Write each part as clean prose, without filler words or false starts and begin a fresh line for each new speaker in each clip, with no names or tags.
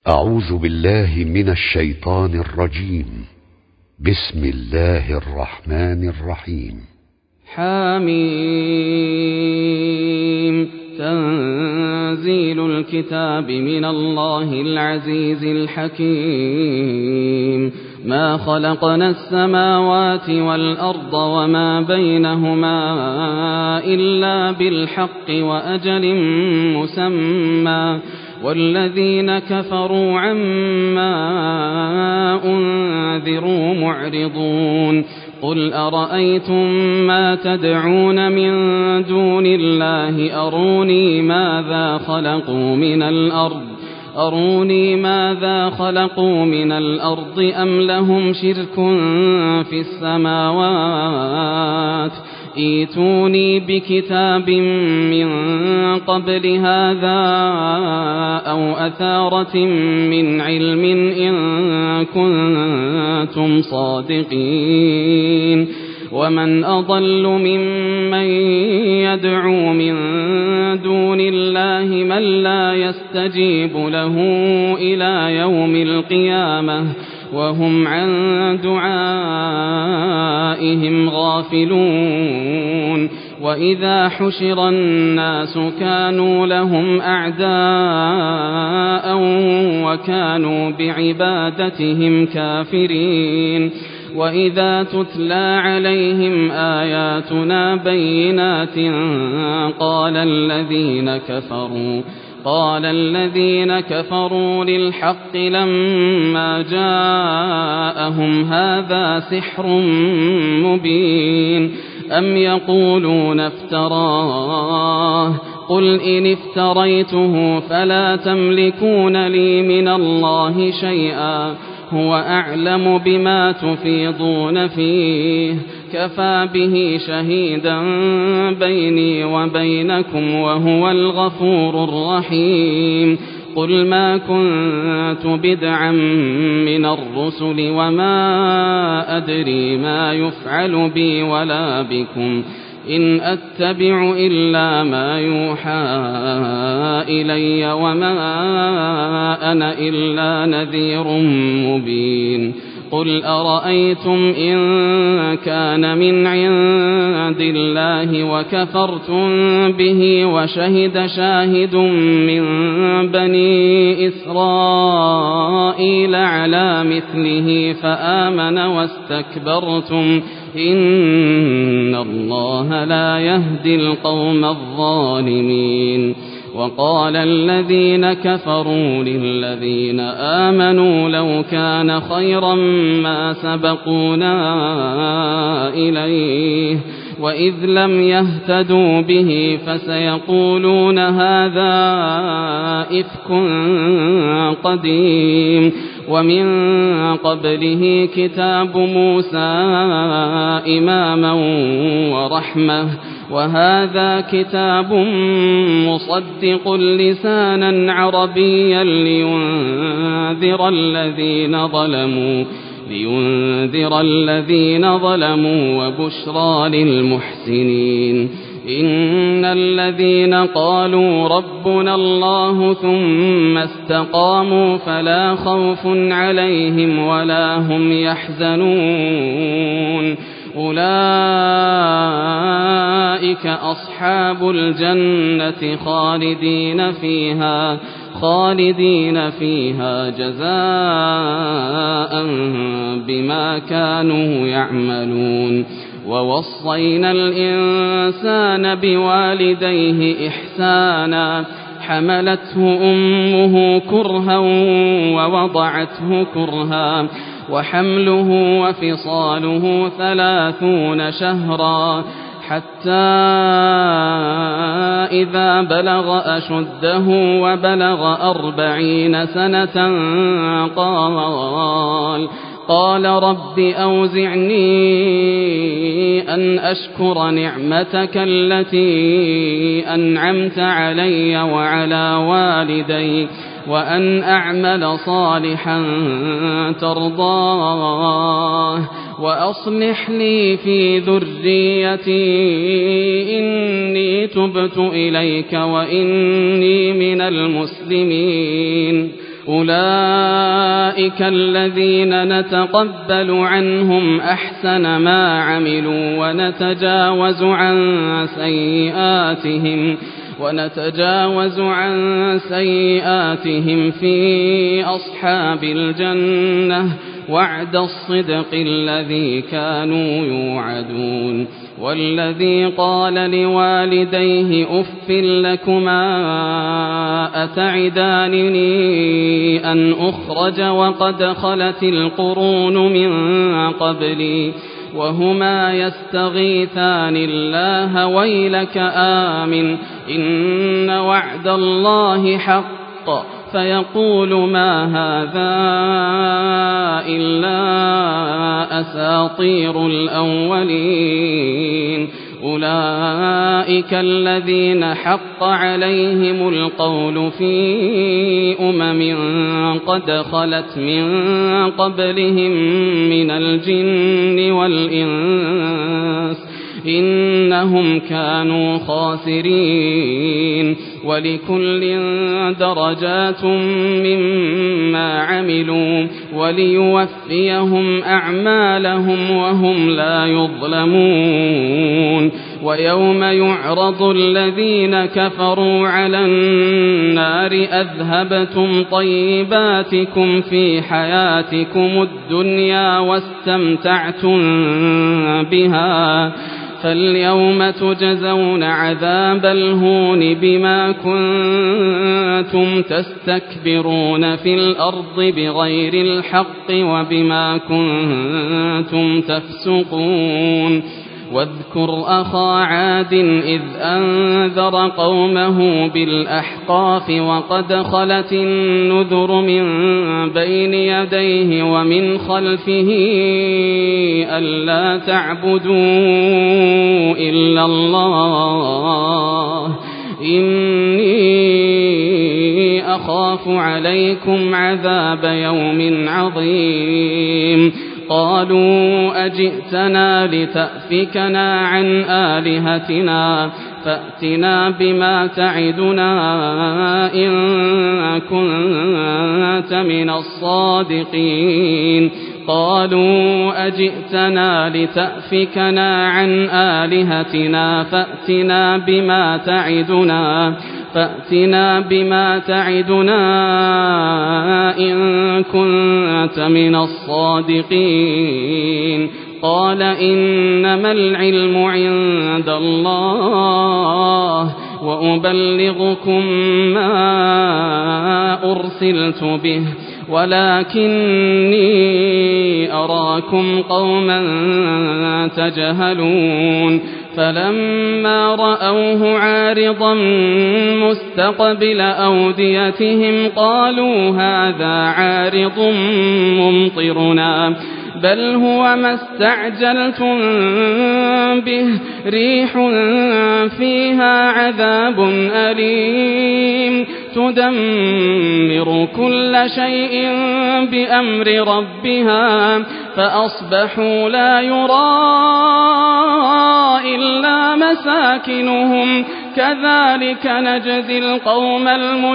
أعوذ بالله من الشيطان الرجيم. بسم الله الرحمن الرحيم.
حميم. تنزيل الكتاب من الله العزيز الحكيم. ما خلقنا السماوات والأرض وما بينهما إلا بالحق وأجل مسمى، والذين كفروا عما أنذروا معرضون. قل أرأيتم ما تدعون من دون الله أروني ماذا خلقوا من الأرض أم لهم شرك في السماوات. ائتوني بكتاب من قبل هذا أو أثارة من علم إن كنتم صادقين. ومن أضل ممن يدعو من دون الله من لا يستجيب له إلى يوم القيامة وهم عن دعائهم غافلون. وإذا حشر الناس كانوا لهم أعداء وكانوا بعبادتهم كافرين. وإذا تتلى عليهم آياتنا بينات قال الذين كفروا للحق لما جاءهم هذا سحر مبين. أم يقولون افتراه قل إن افتريته فلا تملكون لي من الله شيئا هو أعلم بما تفيضون فيه كفى به شهيدا بيني وبينكم وهو الغفور الرحيم. قل ما كنت بدعا من الرسل وما أدري ما يفعل بي ولا بكم إن أتبع إلا ما يوحى إلي وما أنا إلا نذير مبين. قل أرأيتم إن كان من عند الله وكفرتم به وشهد شاهد من بني إسرائيل على مثله فآمن واستكبرتم إن الله لا يهدي القوم الظالمين. وقال الذين كفروا للذين آمنوا لو كان خيرا ما سبقونا إليه وإذ لم يهتدوا به فسيقولون هذا إفك قديم. ومن قبله كتاب موسى إماما ورحمة وهذا كتاب مصدق لسانا عربيا لينذر الذين ظلموا وبشرى للمحسنين. إن الذين قالوا ربنا الله ثم استقاموا فلا خوف عليهم ولا هم يحزنون أولئك أصحاب الجنة خالدين فيها جزاء بما كانوا يعملون. ووصينا الإنسان بوالديه إحسانا حملته أمه كرها ووضعته كرها وحمله وفصاله 30 شهرا حتى إذا بلغ أشده وبلغ 40 سنة قال رب أوزعني أن أشكر نعمتك التي أنعمت علي وعلى والدي وأن أعمل صالحا ترضاه وأصلح لي في ذريتي إني تبت إليك وإني من المسلمين أولئك الذين نتقبل عنهم أحسن ما عملوا ونتجاوز عن سيئاتهم في أصحاب الجنة وعد الصدق الذي كانوا يوعدون. والذي قال لوالديه أف لكما أتعدانني أن أخرج وقد خلت القرون من قبلي وهما يستغيثان الله ويلك آمن إن وعد الله حق فيقول ما هذا إلا أساطير الأولين. أولئك الذين حق عليهم القول في قد خلت من قبلهم من الجن والإنس إنهم كانوا خاسرين. ولكل درجات مما عملوا وليوفيهم أعمالهم وهم لا يظلمون. ويوم يعرض الذين كفروا على النار أذهبتم طيباتكم في حياتكم الدنيا واستمتعتم بها فاليوم تجزون عذاب الهون بما كنتم تستكبرون في الأرض بغير الحق وبما كنتم تفسقون. واذكر أخا عاد إذ أنذر قومه بالأحقاف وقد خلت النذر من بين يديه ومن خلفه ألا تعبدوا إلا الله إني أخاف عليكم عذاب يوم عظيم. قالوا أجئتنا لتأفكنا عن آلهتنا فأتنا بما تعدنا إن كنت من الصادقين. قالوا أجئتنا لتأفكنا عن آلهتنا فأتنا بما تعدنا إن كنت من الصادقين. قال إنما العلم عند الله وأبلغكم ما أرسلت به ولكني أراكم قوما تجهلون. فلما رأوه عارضا مستقبل أوديتهم قالوا هذا عارض ممطرنا بل هو ما استعجلتم به ريح فيها عذاب أليم تدمر كل شيء بأمر ربها فأصبحوا لا يرى إلا مساكنهم كذلك نجزي القوم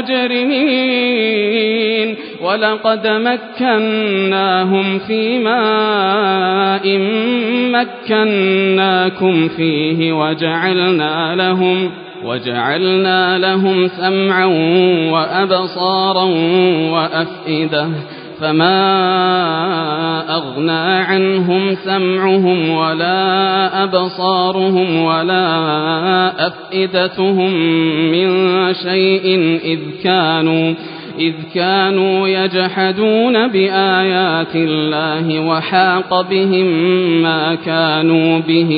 المجرمين. ولقد مكناهم في ماء مكناكم فيه وجعلنا لهم سمعا وأبصارا وأفئدة فما أغنى عنهم سمعهم ولا أبصارهم ولا أفئدتهم من شيء إذ كانوا يجحدون بآيات الله وحاق بهم ما كانوا به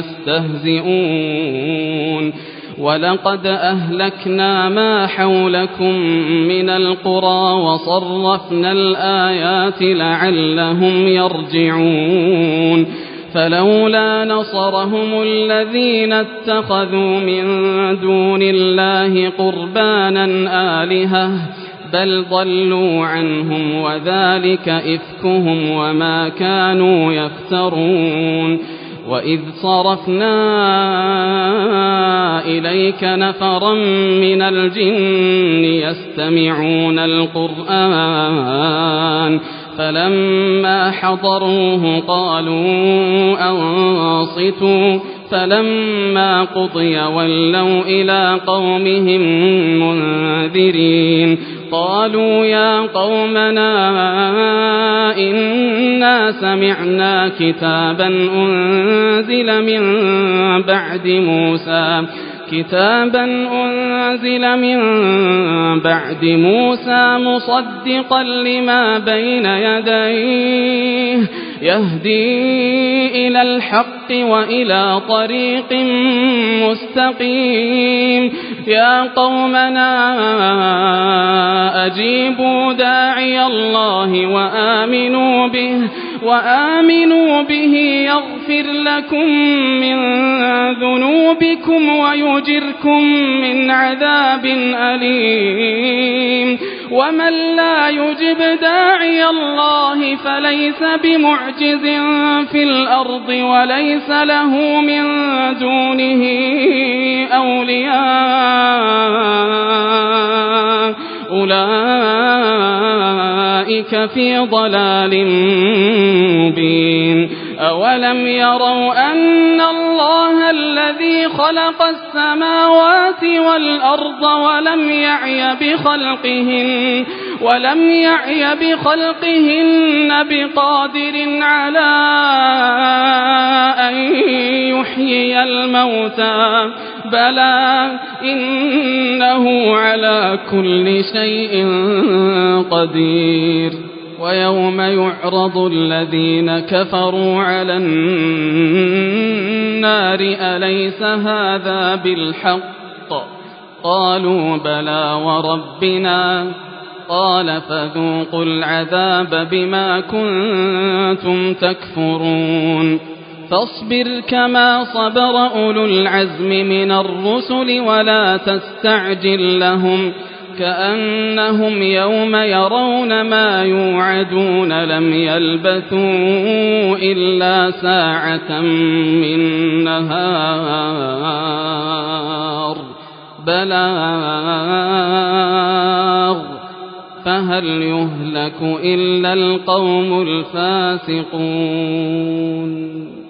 يستهزئون. ولقد أهلكنا ما حولكم من القرى وصرفنا الآيات لعلهم يرجعون. فلولا نصرهم الذين اتخذوا من دون الله قربانا آلهة بل ضلوا عنهم وذلك إفكهم وما كانوا يفترون. وإذ صرفنا إليك نفرا من الجن يستمعون القرآن فلما حضروه قالوا أنصتوا فلما قضي ولوا إلى قومهم منذرين قالوا يا قومنا إنا سمعنا كتابا أنزل من بعد موسى مصدقا لما بين يديه يهدي إلى الحق وإلى طريق مستقيم يا قومنا أجيبوا داعي الله وآمنوا به يغفر لكم من ذنوبكم ويجركم من عذاب أليم ومن لا يجب داعي الله فليس بمعجز في الأرض وليس له من دونه أولياء أولئك في ضلال مبين أولم يروا أن الله الذي خلق السماوات والأرض ولم يعي بخلقهن بقادر على أن يحيي الموتى بلى إنه على كل شيء قدير ويوم يعرض الذين كفروا على النار أليس هذا بالحق قالوا بلى وربنا قال فذوقوا العذاب بما كنتم تكفرون فاصبر كما صبر أولو العزم من الرسل ولا تستعجل لهم كأنهم يوم يرون ما يوعدون لم يلبثوا إلا ساعة من نهار بلاغ فهل يهلك إلا القوم الفاسقون